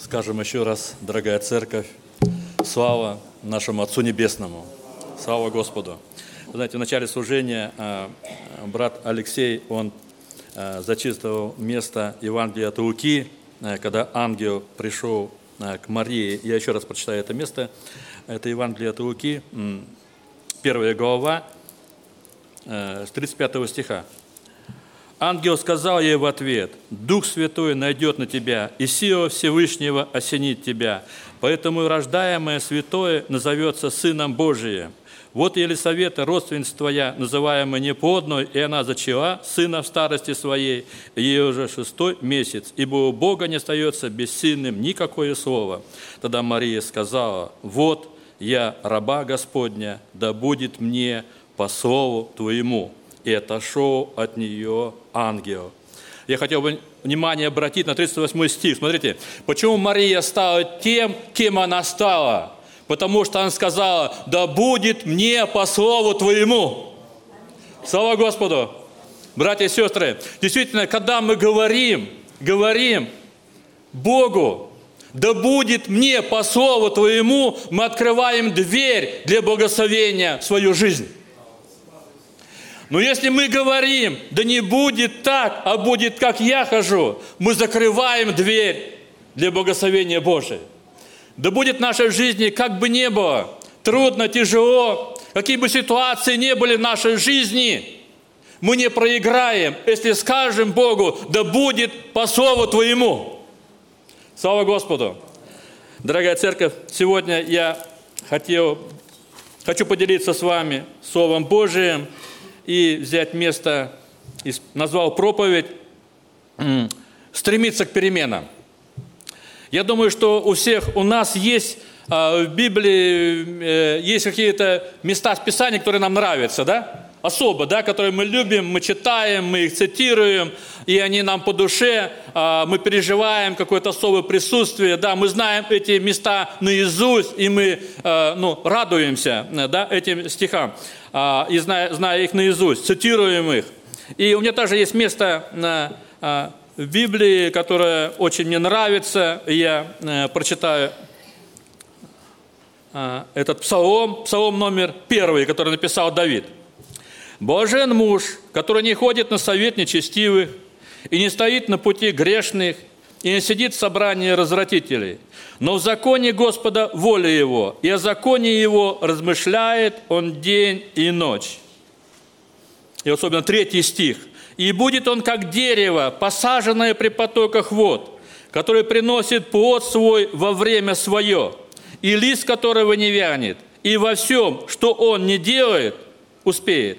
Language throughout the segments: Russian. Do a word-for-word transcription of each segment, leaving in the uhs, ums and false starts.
Скажем еще раз, дорогая церковь, слава нашему Отцу Небесному, слава Господу. Вы знаете, в начале служения э, брат Алексей, он э, зачитывал место Евангелия от Луки, э, когда ангел пришел э, к Марии. Я еще раз прочитаю это место. Это Евангелие от Луки, э, первая глава, э, с тридцать пятого стиха. Ангел сказал ей в ответ: «Дух Святой найдет на тебя, и сила Всевышнего осенит тебя. Поэтому и рождаемое святое назовется Сыном Божиим. Вот Елисавета, родственница твоя, называемая неплодной, и она зачала сына в старости своей, ей уже шестой месяц, ибо у Бога не остается бессильным никакое слово». Тогда Мария сказала: «Вот я, раба Господня, да будет мне по слову твоему». И отошел от нее ангел. Я хотел бы внимание обратить на тридцать восьмой стих. Смотрите, почему Мария стала тем, кем она стала? Потому что она сказала: «Да будет мне по слову твоему». Слава Господу! Братья и сестры, действительно, когда мы говорим, говорим Богу: «Да будет мне по слову твоему», мы открываем дверь для благословения в свою жизнь. Но если мы говорим: «Да не будет так, а будет, как я хожу», мы закрываем дверь для благословения Божия. Да будет в нашей жизни, как бы ни было, трудно, тяжело, какие бы ситуации ни были в нашей жизни, мы не проиграем, если скажем Богу: «Да будет по слову твоему». Слава Господу! Дорогая церковь, сегодня я хотел, хочу поделиться с вами Словом Божиим, и взять место, назвал проповедь «Стремиться к переменам». Я думаю, что у всех у нас есть в Библии есть какие-то места в Писании, которые нам нравятся, да? Особо, да, которые мы любим, мы читаем, мы их цитируем, и они нам по душе, мы переживаем какое-то особое присутствие, да, мы знаем эти места наизусть, и мы, ну, радуемся, да, этим стихам, и зная, зная их наизусть, цитируем их. И у меня также есть место в Библии, которое очень мне нравится, и я прочитаю этот псалом, псалом номер первый, который написал Давид. «Блажен муж, который не ходит на совет нечестивых, и не стоит на пути грешных, и не сидит в собрании развратителей, но в законе Господа воля его, и о законе его размышляет он день и ночь». И особенно третий стих. «И будет он, как дерево, посаженное при потоках вод, которое приносит плод свой во время свое, и лист которого не вянет, и во всем, что он не делает, успеет.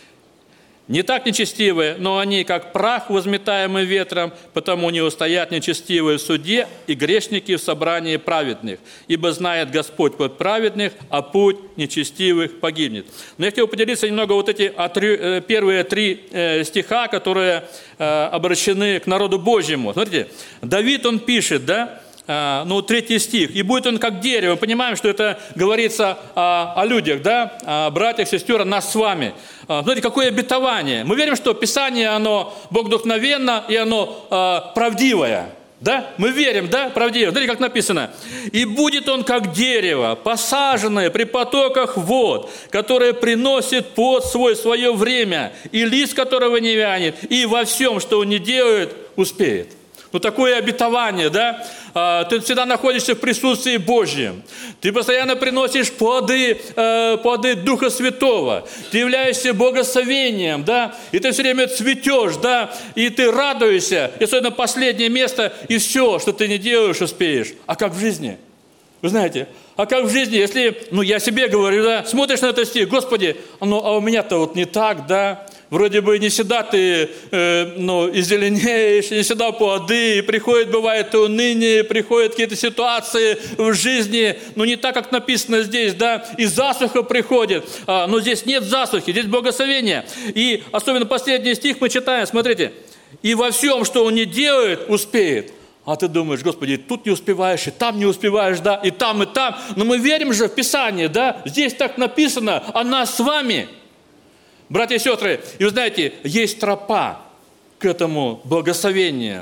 Не так нечестивые, но они, как прах, возметаемый ветром, потому не устоят нечестивые в суде и грешники в собрании праведных. Ибо знает Господь путь праведных, а путь нечестивых погибнет». Но я хотел поделиться немного вот эти первые три стиха, которые обращены к народу Божьему. Смотрите, Давид, он пишет, да, ну, третий стих. «И будет он, как дерево». Мы понимаем, что это говорится о, о людях, да, о братьях, сестер, о нас с вами. Смотрите, какое обетование. Мы верим, что Писание, оно богодухновенно, и оно э, правдивое. Да? Мы верим, да, правдиво. Смотрите, как написано. «И будет он, как дерево, посаженное при потоках вод, которое приносит плод свой в свое время, и лист которого не вянет, и во всем, что он не делает, успеет». Ну, такое обетование, да? Ты всегда находишься в присутствии Божьем. Ты постоянно приносишь плоды, плоды Духа Святого. Ты являешься благословением, да? И ты все время цветешь, да? И ты радуешься. И особенно последнее место, и все, что ты не делаешь, успеешь. А как в жизни? Вы знаете, а как в жизни, если, ну, я себе говорю, да, смотришь на этот стих: «Господи, ну, а у меня-то вот не так, да? Вроде бы не всегда ты э, ну, и зеленеешь, не всегда плоды, и приходит, бывает, и уныние, приходят какие-то ситуации в жизни, но не так, как написано здесь, да, и засуха приходит, а, но здесь нет засухи, здесь благословение». И особенно последний стих мы читаем, смотрите: «И во всем, что он не делает, успеет». А ты думаешь: «Господи, и тут не успеваешь, и там не успеваешь, да, и там, и там». Но мы верим же в Писание, да, здесь так написано о нас с вами. Братья и сестры, и вы знаете, есть тропа к этому благословению.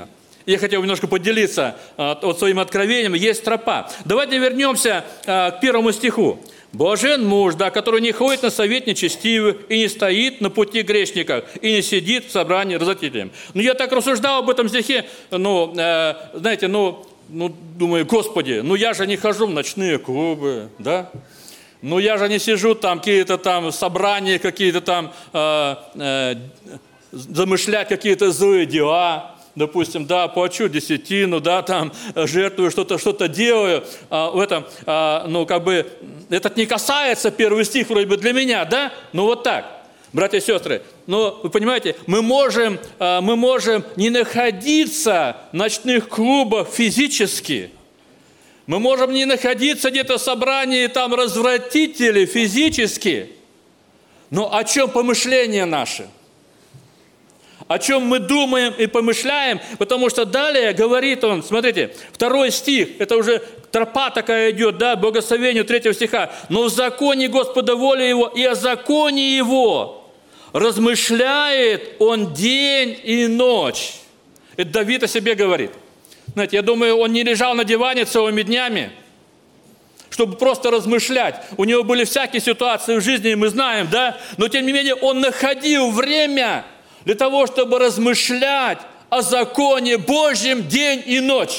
Я хотел немножко поделиться а, вот своим откровением. Есть тропа. Давайте вернемся а, к первому стиху. «Блажен муж, да, который не ходит на совет нечестивых и не стоит на пути грешников, и не сидит в собрании разотителем». Ну, я так рассуждал об этом стихе, ну, э, знаете, ну, ну, думаю, Господи, ну, я же не хожу в ночные клубы, да? Ну, я же не сижу там, какие-то там собрания, какие-то там, э, э, замышлять какие-то злые дела. Допустим, да, плачу десятину, да, там, жертвую, что-то, что-то делаю, а, в этом, а, ну, как бы, этот не касается, первый стих вроде бы для меня, да, ну, вот так, братья и сестры, но, вы понимаете, мы можем, а, мы можем не находиться в ночных клубах физически, мы можем не находиться где-то в собрании, там, развратителей физически, но о чем помышления наши? О чем мы думаем и помышляем, потому что далее говорит он, смотрите, второй стих, это уже тропа такая идет, да, благословению третьего стиха. «Но в законе Господа воля его, и о законе его размышляет он день и ночь». Это Давид о себе говорит. Знаете, я думаю, он не лежал на диване целыми днями, чтобы просто размышлять. У него были всякие ситуации в жизни, мы знаем, да, но тем не менее он находил время для того, чтобы размышлять о законе Божьем день и ночь.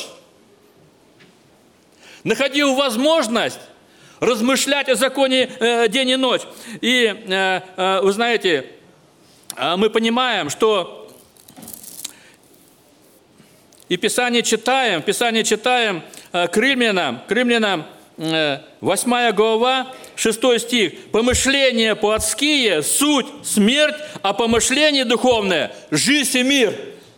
Находил возможность размышлять о законе э, день и ночь. И, э, э, вы знаете, э, мы понимаем, что и Писание читаем, Писание читаем э, к римлянам, к римлянам, восьмая глава, шестой стих. «Помышления плотские – суть смерть, а помышление духовное – жизнь и мир».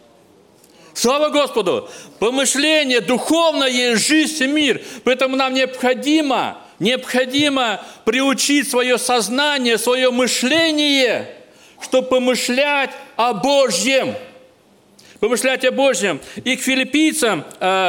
Слава Господу! Помышление духовное есть жизнь и мир. Поэтому нам необходимо, необходимо приучить свое сознание, свое мышление, чтобы помышлять о Божьем. Помышлять о Божьем. И к филиппийцам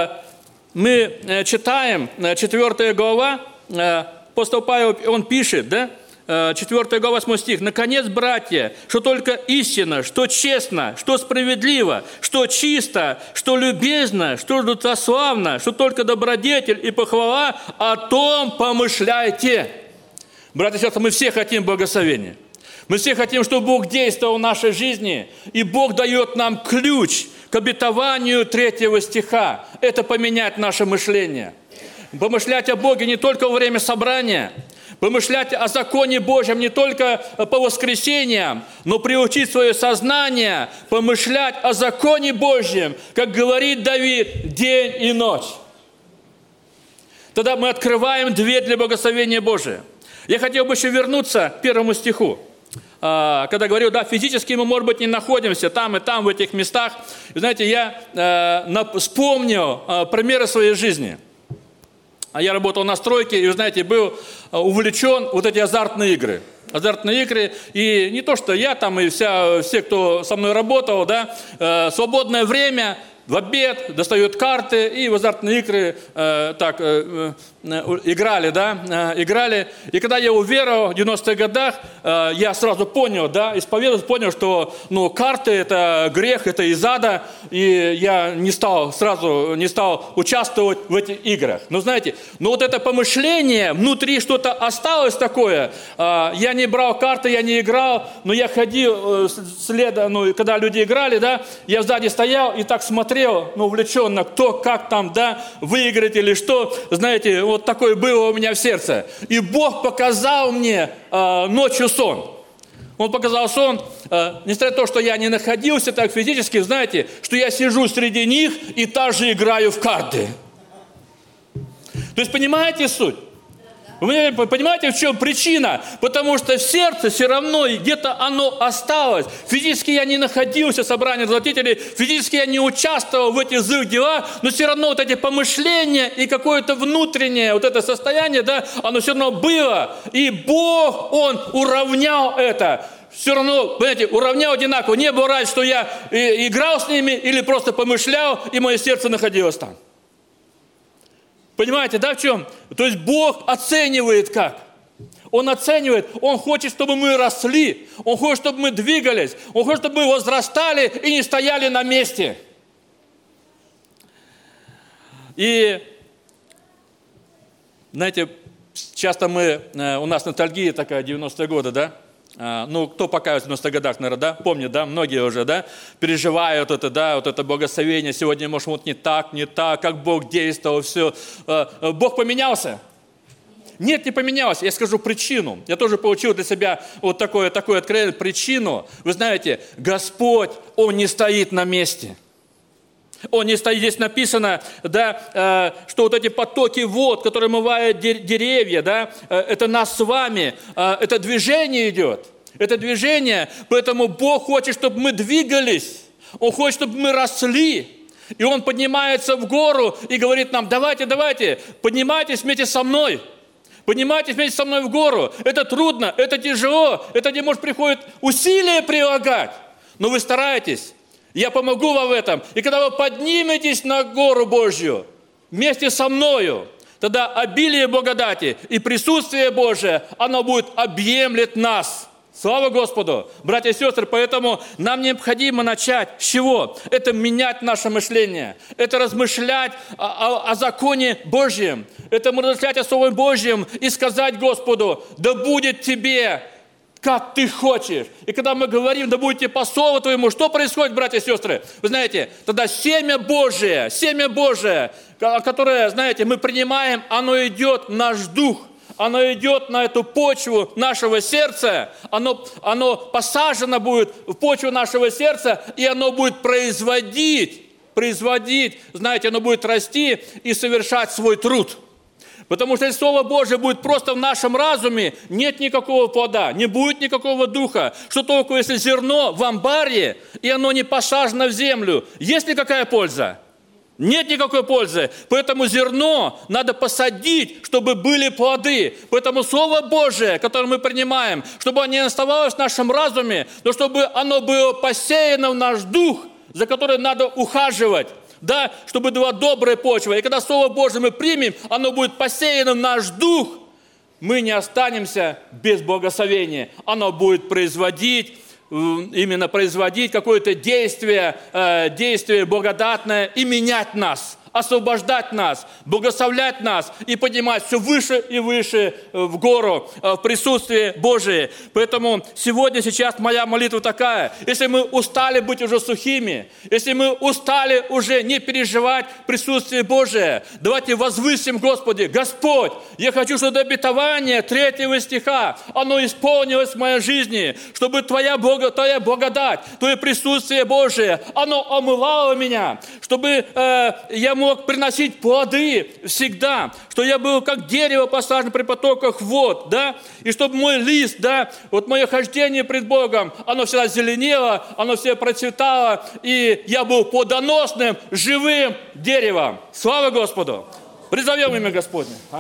мы читаем, четвёртая глава, апостол Павел, он пишет, да, четвёртая глава, восьмой стих. «Наконец, братья, что только истина, что честно, что справедливо, что чисто, что любезно, что достославно, что только добродетель и похвала, о том помышляйте». Братья и сестры, мы все хотим благословения. Мы все хотим, чтобы Бог действовал в нашей жизни, и Бог дает нам ключ к обетованию третьего стиха. Это поменять наше мышление. Помышлять о Боге не только во время собрания, помышлять о законе Божьем не только по воскресеньям, но приучить свое сознание помышлять о законе Божьем, как говорит Давид, день и ночь. Тогда мы открываем дверь для благословения Божия. Я хотел бы еще вернуться к первому стиху. Когда говорю, да, физически мы, может быть, не находимся там и там, в этих местах. И, знаете, я э, вспомнил э, примеры своей жизни. Я работал на стройке и, вы знаете, был увлечен вот эти азартные игры. Азартные игры. И не то, что я там и вся, все, кто со мной работал, да, э, свободное время, в обед достают карты и в азартные игры э, так, э, э, играли, да, э, играли. И когда я уверовал в девяностых годах, э, я сразу понял, да, исповедовал, понял, что, ну, карты – это грех, это из ада, и я не стал сразу, не стал участвовать в этих играх. Но знаете, ну вот это помышление, внутри что-то осталось такое. Э, я не брал карты, я не играл, но я ходил э, следом, ну, когда люди играли, да, я сзади стоял и так смотрел, ну, увлеченно, кто, как там, да, выиграть или что, знаете, вот такое было у меня в сердце. И Бог показал мне э, ночью сон. Он показал сон, э, несмотря на то, что я не находился так физически, знаете, что я сижу среди них и также играю в карты. То есть, понимаете суть? Вы понимаете, в чем причина? Потому что в сердце все равно где-то оно осталось. Физически я не находился в собрании разотителей, физически я не участвовал в этих злых делах, но все равно вот эти помышления и какое-то внутреннее вот это состояние, да, оно все равно было. И Бог, Он уравнял это. Все равно, понимаете, уравнял одинаково. Не было разницы, что я играл с ними или просто помышлял, и мое сердце находилось там. Понимаете, да, в чем? То есть Бог оценивает как? Он оценивает, Он хочет, чтобы мы росли, Он хочет, чтобы мы двигались, Он хочет, чтобы мы возрастали и не стояли на месте. И, знаете, часто мы, у нас ностальгия такая, девяностые годы, да? Ну, кто покаялся в девяностых годах, наверное, да? Помнит, да? Многие уже, да? Переживают это, да, вот это благословение. Сегодня, может, вот не так, не так, как Бог действовал, все. Бог поменялся? Нет, не поменялся. Я скажу причину. Я тоже получил для себя вот такое, такое откровение, причину. Вы знаете, Господь, Он не стоит на месте. Он не стоит, здесь написано, да, что вот эти потоки вод, которые омывают деревья, да, это нас с вами, это движение идет, это движение, поэтому Бог хочет, чтобы мы двигались, Он хочет, чтобы мы росли, и Он поднимается в гору и говорит нам: давайте, давайте, поднимайтесь вместе со мной, поднимайтесь вместе со мной в гору, это трудно, это тяжело, это где, может, приходит усилия прилагать, но вы стараетесь. Я помогу вам в этом. И когда вы подниметесь на гору Божью вместе со мною, тогда обилие благодати и присутствие Божие, оно будет объемлет нас. Слава Господу! Братья и сестры, поэтому нам необходимо начать с чего? Это менять наше мышление. Это размышлять о, о, о законе Божьем. Это размышлять о Слове Божьем и сказать Господу: да будет тебе, как ты хочешь. И когда мы говорим: да будете по слову твоему, что происходит, братья и сестры? Вы знаете, тогда семя Божие, семя Божие, которое, знаете, мы принимаем, оно идет в наш дух, оно идет на эту почву нашего сердца, оно, оно посажено будет в почву нашего сердца, и оно будет производить, производить, знаете, оно будет расти и совершать свой труд. Потому что если Слово Божие будет просто в нашем разуме, нет никакого плода, не будет никакого духа. Что только если зерно в амбаре, и оно не посажено в землю. Есть ли какая польза? Нет никакой пользы. Поэтому зерно надо посадить, чтобы были плоды. Поэтому Слово Божие, которое мы принимаем, чтобы оно не оставалось в нашем разуме, но чтобы оно было посеяно в наш дух, за который надо ухаживать. Да, чтобы была добрая почва. И когда Слово Божие мы примем, оно будет посеяно в наш дух, мы не останемся без благословения. Оно будет производить, именно производить какое-то действие, действие благодатное и менять нас, освобождать нас, благословлять нас и поднимать все выше и выше в гору, в присутствие Божие. Поэтому сегодня, сейчас моя молитва такая: если мы устали быть уже сухими, если мы устали уже не переживать присутствие Божие, давайте возвысим Господи: Господь, я хочу, чтобы обетование третьего стиха, оно исполнилось в моей жизни, чтобы Твоя, благо, Твоя благодать, Твое присутствие Божие, оно омывало меня, чтобы э, я мог приносить плоды всегда, что я был как дерево посажено при потоках вод, да, и чтобы мой лист, да, вот мое хождение пред Богом, оно всегда зеленело, оно всегда процветало, и я был плодоносным, живым деревом. Слава Господу! Призовем имя Господне.